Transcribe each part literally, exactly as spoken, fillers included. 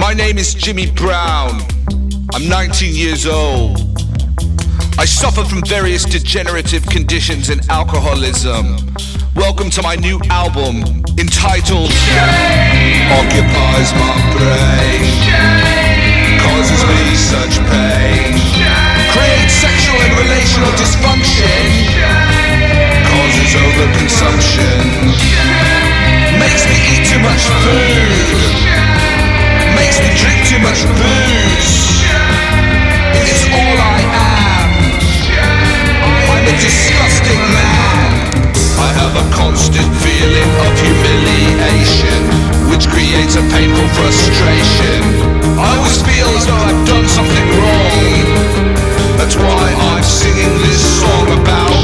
My name is Jimmy Brown. I'm nineteen years old. I suffer from various degenerative conditions and alcoholism. Welcome to my new album entitled Shame Occupies My Brain, causes me such pain, creates sexual and relational dysfunction, causes overconsumption, makes me eat too much food, makes me drink too much booze. It's all I am. I'm a disgusting man. I have a constant feeling of humiliation, which creates a painful frustration. I always feel as though I've done something wrong. That's why I'm singing this song about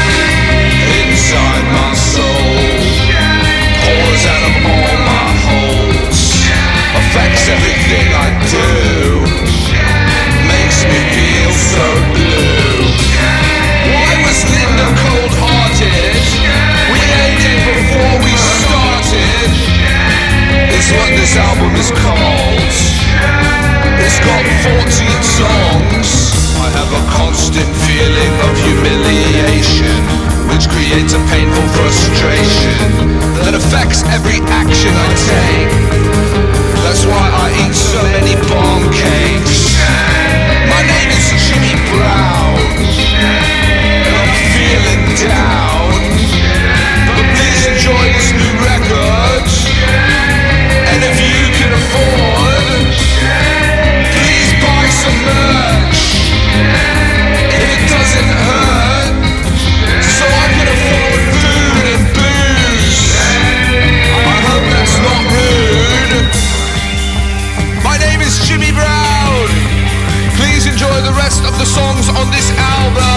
inside my soul, pours out of all my holes, affects everything I do, makes me feel so blue. Why was Linda cold-hearted? We ended before we started. It's what this album is called. It's got fourteen songs. I have a constant feeling of humiliation, which creates a painful frustration that affects every action I take. That's why I eat so many bomb cakes. My name is Jimmy Brown, and I'm feeling down. But please enjoy this new record, and if you can afford, please buy some merch. If it doesn't hurt, so I can afford food and booze. I hope that's not rude. My name is Jimmy Brown. Please enjoy the rest of the songs on this album.